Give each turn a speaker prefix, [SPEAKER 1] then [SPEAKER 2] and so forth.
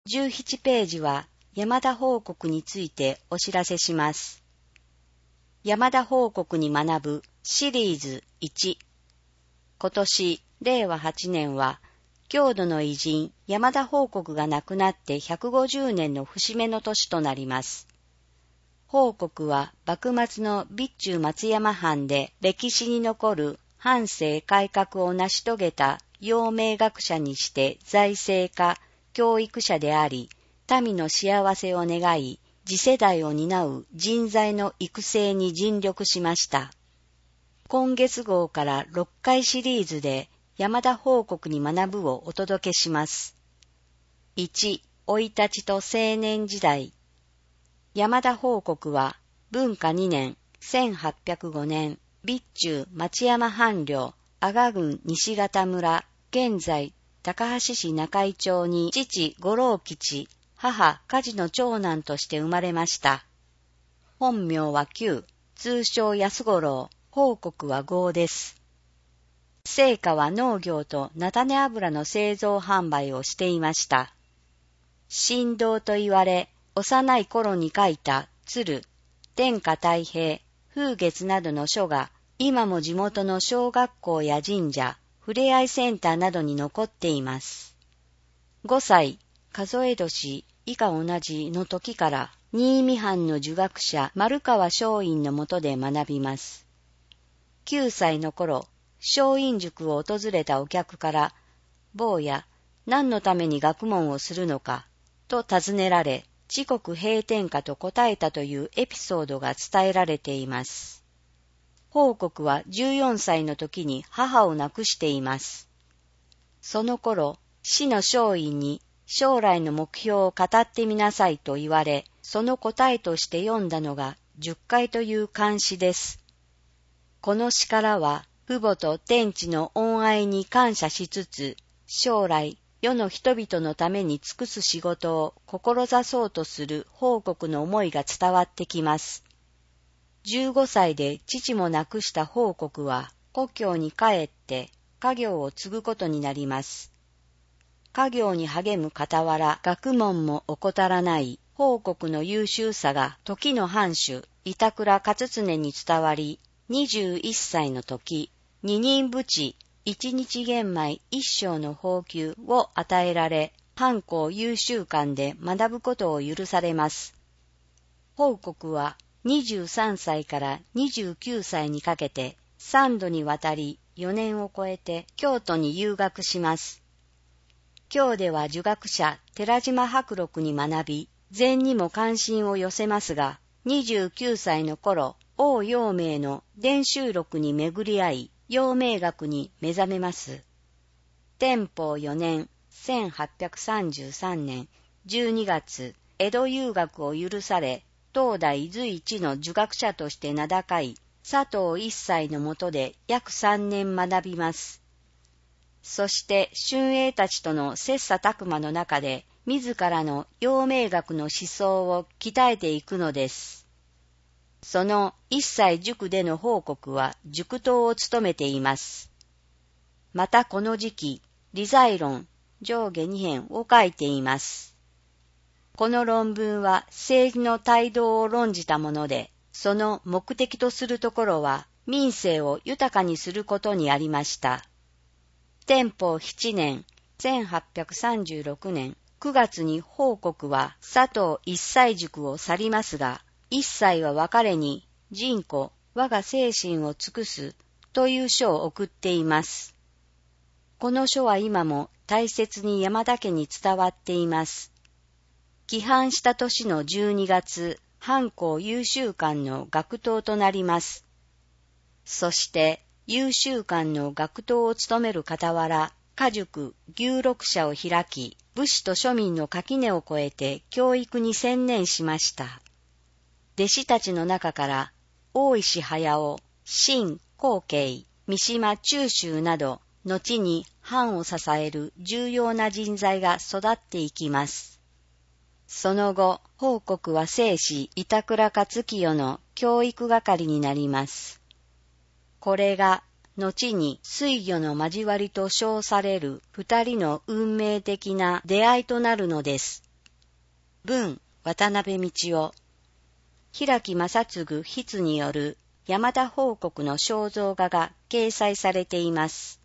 [SPEAKER 1] 17ページは山田報告についてお知らせします。山田報告に学ぶシリーズ1。今年、令和8年は、郷土の偉人山田報国が亡くなって150年の節目の年となります。報国は幕末の備中松山藩で歴史に残る藩政改革を成し遂げた陽明学者にして財政家、教育者であり、民の幸せを願い、次世代を担う人材の育成に尽力しました。今月号から6回シリーズで山田報国に学ぶをお届けします。1、生い立ちと青年時代。山田報国は文化2年1805年、備中松山藩領阿賀郡西方村、現在高梁市中井町に父五郎吉、母梶の長男として生まれました。本名は久、通称安五郎、報国は豪です。生家は農業と菜種油の製造販売をしていました。神童と言われ、幼い頃に書いた鶴、天下太平、風月などの書が、今も地元の小学校や神社、ふれあいセンターなどに残っています。5歳、数え年以下同じの時から、新見藩の儒学者丸川松陰の下で学びます。9歳の頃、松陰塾を訪れたお客から、坊や、何のために学問をするのか、と尋ねられ、時刻閉店かと答えたというエピソードが伝えられています。報国は14歳の時に母を亡くしています。その頃、師の松陰に将来の目標を語ってみなさいと言われ、その答えとして読んだのが十戒という漢詩です。この詩からは、父母と天地の恩愛に感謝しつつ、将来、世の人々のために尽くす仕事を志そうとする報国の思いが伝わってきます。15歳で父も亡くした報国は、故郷に帰って家業を継ぐことになります。家業に励む傍ら、学問も怠らない報国の優秀さが時の藩主、板倉勝常に伝わり、21歳の時、二人扶持、一日玄米一升の俸給を与えられ、藩校優秀館で学ぶことを許されます。報国は23歳から29歳にかけて3度にわたり4年を超えて京都に遊学します。京では儒学者寺島伯禄に学び、禅にも関心を寄せますが、29歳の頃、王陽明の伝習録に巡り合い、陽明学に目覚めます。天保4年、1833年12月、江戸遊学を許され、当代随一の儒学者として名高い佐藤一斎の下で約3年学びます。そして春英たちとの切磋琢磨の中で、自らの陽明学の思想を鍛えていくのです。その一切塾での報国は塾頭を務めています。またこの時期、理財論上下2編を書いています。この論文は政治の態度を論じたもので、その目的とするところは民政を豊かにすることにありました。天保7年、1836年9月に報国は佐藤一斎塾を去りますが、一斎は別れに、人子、我が精神を尽くすという書を送っています。この書は今も大切に山田家に伝わっています。帰藩した年の12月、藩校優秀館の学頭となります。そして、優秀館の学頭を務める傍ら、家塾、牛六社を開き、武士と庶民の垣根を越えて教育に専念しました。弟子たちの中から、大石隼夫、新光慶、三島中秋など、後に藩を支える重要な人材が育っていきます。その後、報国は正史板倉勝清の教育係になります。これが、後に水魚の交わりと称される二人の運命的な出会いとなるのです。 文、渡辺道夫。平木正次筆による山田報国の肖像画が掲載されています。